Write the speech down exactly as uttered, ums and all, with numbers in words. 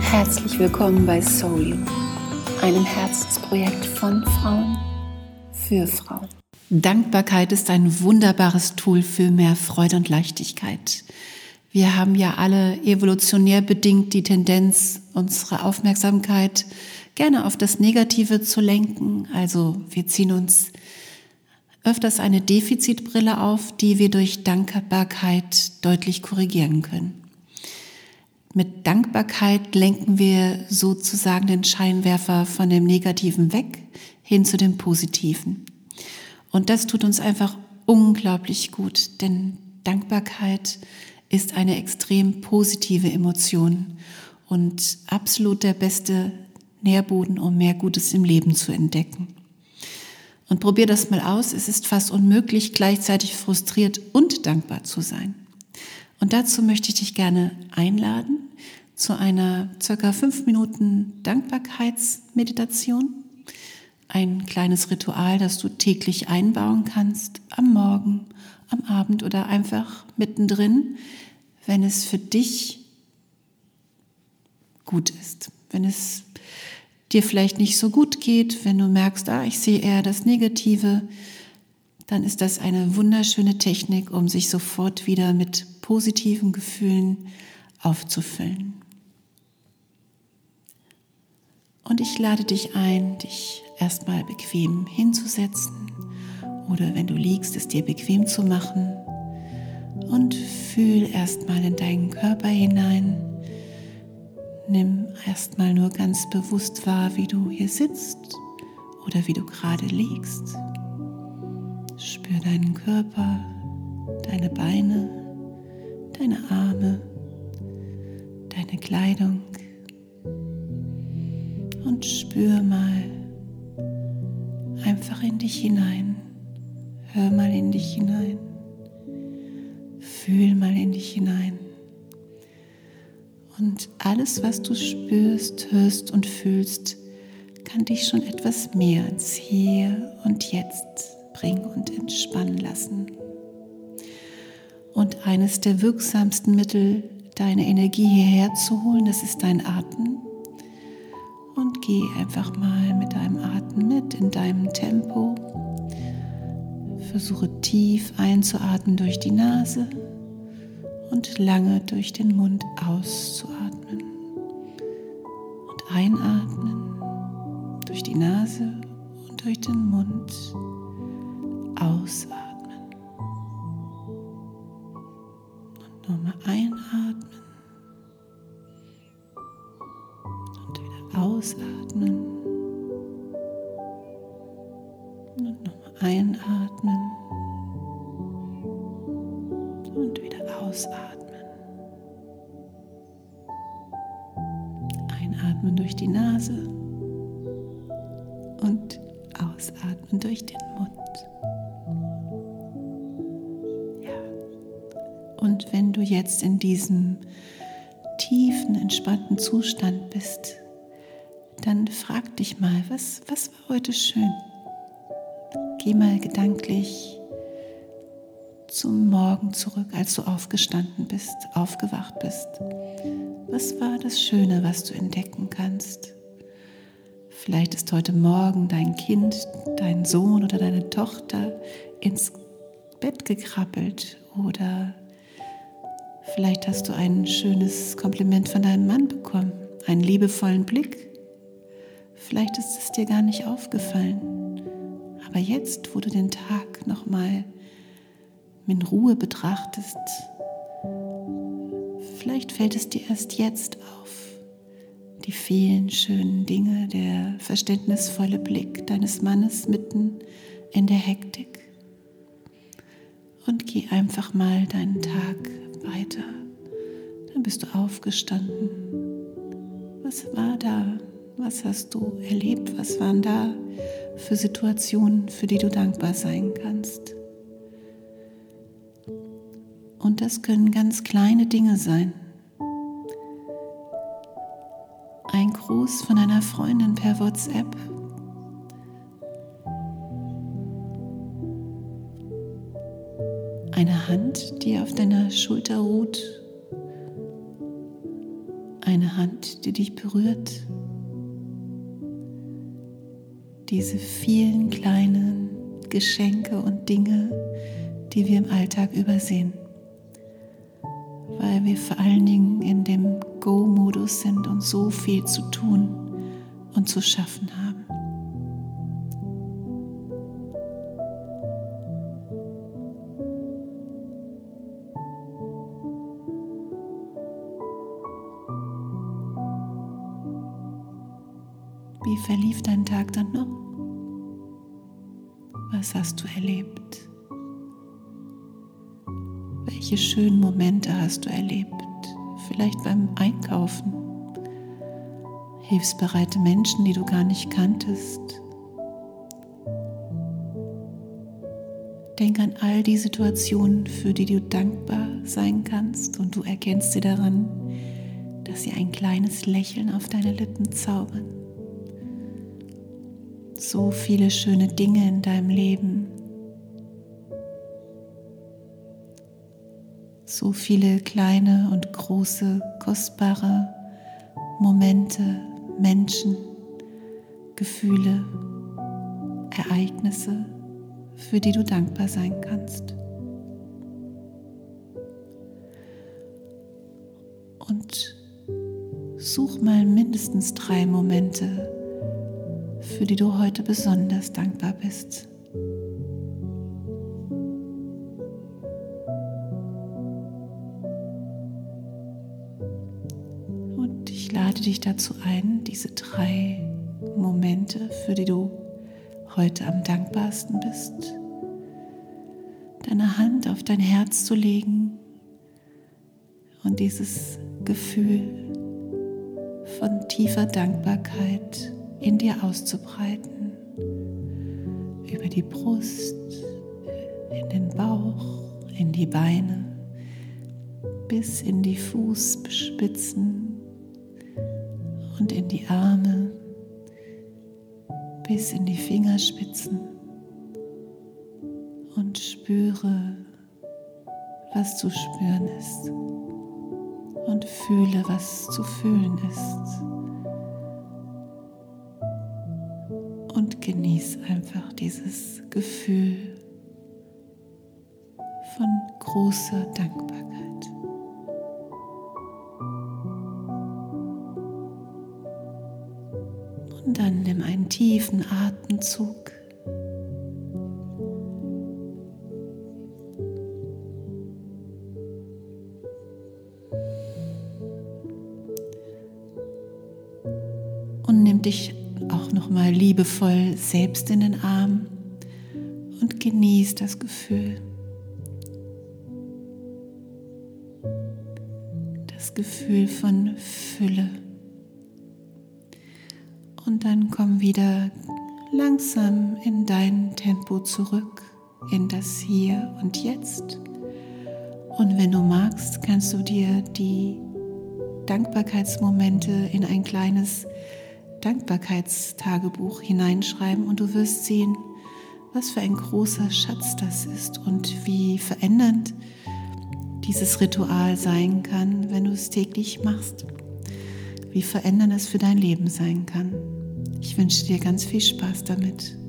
Herzlich willkommen bei Soul You, einem Herzensprojekt von Frauen für Frauen. Dankbarkeit ist ein wunderbares Tool für mehr Freude und Leichtigkeit. Wir haben ja alle evolutionär bedingt die Tendenz, unsere Aufmerksamkeit gerne auf das Negative zu lenken. Also wir ziehen uns öfters eine Defizitbrille auf, die wir durch Dankbarkeit deutlich korrigieren können. Mit Dankbarkeit lenken wir sozusagen den Scheinwerfer von dem Negativen weg hin zu dem Positiven. Und das tut uns einfach unglaublich gut, denn Dankbarkeit ist eine extrem positive Emotion und absolut der beste Nährboden, um mehr Gutes im Leben zu entdecken. Und probier das mal aus, es ist fast unmöglich, gleichzeitig frustriert und dankbar zu sein. Und dazu möchte ich dich gerne einladen zu einer circa fünf Minuten Dankbarkeitsmeditation. Ein kleines Ritual, das du täglich einbauen kannst, am Morgen, am Abend oder einfach mittendrin, wenn es für dich gut ist. Wenn es dir vielleicht nicht so gut geht, wenn du merkst, ah, ich sehe eher das Negative, dann ist das eine wunderschöne Technik, um sich sofort wieder mit positiven Gefühlen aufzufüllen. Und ich lade dich ein, dich erstmal bequem hinzusetzen oder wenn du liegst, es dir bequem zu machen und fühl erstmal in deinen Körper hinein. Nimm erstmal nur ganz bewusst wahr, wie du hier sitzt oder wie du gerade liegst. Spür deinen Körper, deine Beine, deine Arme, deine Kleidung und spür mal einfach in dich hinein. Hör mal in dich hinein. Fühl mal in dich hinein. Und alles, was du spürst, hörst und fühlst, kann dich schon etwas mehr ins Hier und Jetzt bringen und entspannen lassen. Und eines der wirksamsten Mittel, deine Energie hierher zu holen, das ist dein Atem. Und geh einfach mal mit deinem Atem mit in deinem Tempo. Versuche tief einzuatmen durch die Nase und lange durch den Mund auszuatmen. Und einatmen durch die Nase und durch den Mund ausatmen. Und nochmal einatmen und wieder ausatmen. Und nochmal einatmen und wieder ausatmen. Einatmen durch die Nase und ausatmen durch den Mund. Ja. Und wenn du jetzt in diesem tiefen, entspannten Zustand bist, dann frag dich mal, was, was war heute schön? Geh mal gedanklich zum Morgen zurück, als du aufgestanden bist, aufgewacht bist. Was war das Schöne, was du entdecken kannst? Vielleicht ist heute Morgen dein Kind, dein Sohn oder deine Tochter ins Bett gekrabbelt oder vielleicht hast du ein schönes Kompliment von deinem Mann bekommen, einen liebevollen Blick. Vielleicht ist es dir gar nicht aufgefallen, aber jetzt, wo du den Tag nochmal mit Ruhe betrachtest, vielleicht fällt es dir erst jetzt auf, die vielen schönen Dinge, der verständnisvolle Blick deines Mannes mitten in der Hektik. Und geh einfach mal deinen Tag weiter. Dann bist du aufgestanden. Was war da? Was hast du erlebt? Was waren da für Situationen, für die du dankbar sein kannst? Und das können ganz kleine Dinge sein. Ein Gruß von einer Freundin per WhatsApp. Eine Hand, die auf deiner Schulter ruht. Eine eine Hand, die dich berührt. Diese vielen kleinen Geschenke und Dinge, die wir im Alltag übersehen, weil wir vor allen Dingen in dem Go-Modus sind und so viel zu tun und zu schaffen haben. Wie verlief dein Tag dann noch? Was hast du erlebt? Welche schönen Momente hast du erlebt? Vielleicht beim Einkaufen? Hilfsbereite Menschen, die du gar nicht kanntest? Denk an all die Situationen, für die du dankbar sein kannst, und du erkennst sie daran, dass sie ein kleines Lächeln auf deine Lippen zaubern. So viele schöne Dinge in deinem Leben. So viele kleine und große, kostbare Momente, Menschen, Gefühle, Ereignisse, für die du dankbar sein kannst. Und such mal mindestens drei Momente, für die du heute besonders dankbar bist. Und ich lade dich dazu ein, diese drei Momente, für die du heute am dankbarsten bist, deine Hand auf dein Herz zu legen und dieses Gefühl von tiefer Dankbarkeit in dir auszubreiten, über die Brust, in den Bauch, in die Beine, bis in die Fußspitzen und in die Arme, bis in die Fingerspitzen, und spüre, was zu spüren ist, und fühle, was zu fühlen ist. Und genieß einfach dieses Gefühl von großer Dankbarkeit. Und dann nimm einen tiefen Atemzug. Und nimm dich auch nochmal liebevoll selbst in den Arm und genieß das Gefühl. Das Gefühl von Fülle. Und dann komm wieder langsam in dein Tempo zurück, in das Hier und Jetzt. Und wenn du magst, kannst du dir die Dankbarkeitsmomente in ein kleines Dankbarkeitstagebuch hineinschreiben, und du wirst sehen, was für ein großer Schatz das ist und wie verändernd dieses Ritual sein kann, wenn du es täglich machst. Wie verändernd es für dein Leben sein kann. Ich wünsche dir ganz viel Spaß damit.